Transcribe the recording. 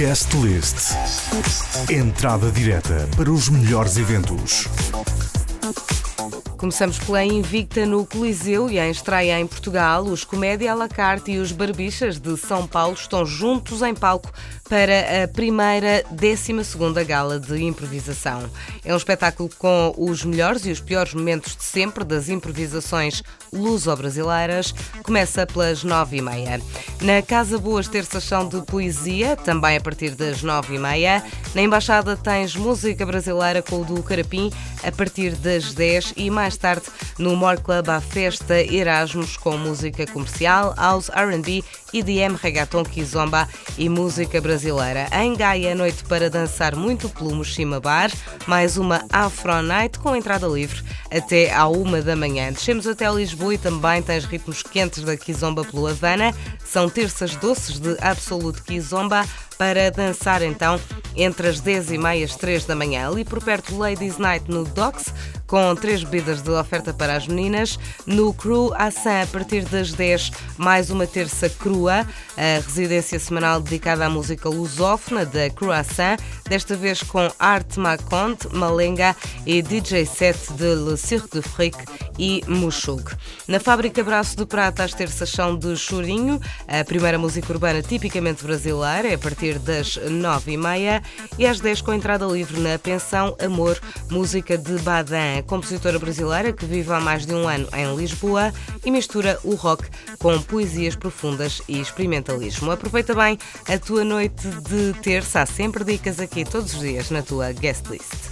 Guest List. Entrada direta para os melhores eventos. Começamos pela Invicta no Coliseu e em estreia em Portugal. Os Comédia à la carte e os Barbichas de São Paulo estão juntos em palco para a primeira 12ª Gala de Improvisação. É um espetáculo com os melhores e os piores momentos de sempre das improvisações luso-brasileiras. Começa pelas 9h30. Na Casa Boas, terças são de poesia, também a partir das 9h30. Na Embaixada tens música brasileira com o do Carapim, a partir das 10h, e mais tarde no More Club há festa Erasmus com música comercial, house, R&B, EDM, reggaeton, kizomba e música brasileira. Em Gaia, noite para dançar muito pelo Mushima Bar, mais uma Afro Night com entrada livre até à 1h. Descemos até Lisboa e também tens ritmos quentes da kizomba pelo Havana. São terças doces de Absolute Kizomba para dançar então entre as 10h30 e as 3h. Ali por perto, Ladies Night no Docks, com 3 bebidas de oferta para as meninas. No Croissant, a partir das 10, mais uma terça crua, a residência semanal dedicada à música lusófona da Croissant, desta vez com Art Maconte, Malenga e DJ set de Le Cirque de Fric e Mushug. Na Fábrica Braço de Prata, as terças são de chorinho, a primeira música urbana tipicamente brasileira, é a partir das 9h30, e às 10 com entrada livre na Pensão Amor, música de Badan, compositora brasileira que vive há mais de um ano em Lisboa e mistura o rock com poesias profundas e experimentalismo. Aproveita bem a tua noite de terça, há sempre dicas aqui todos os dias na tua Guest List.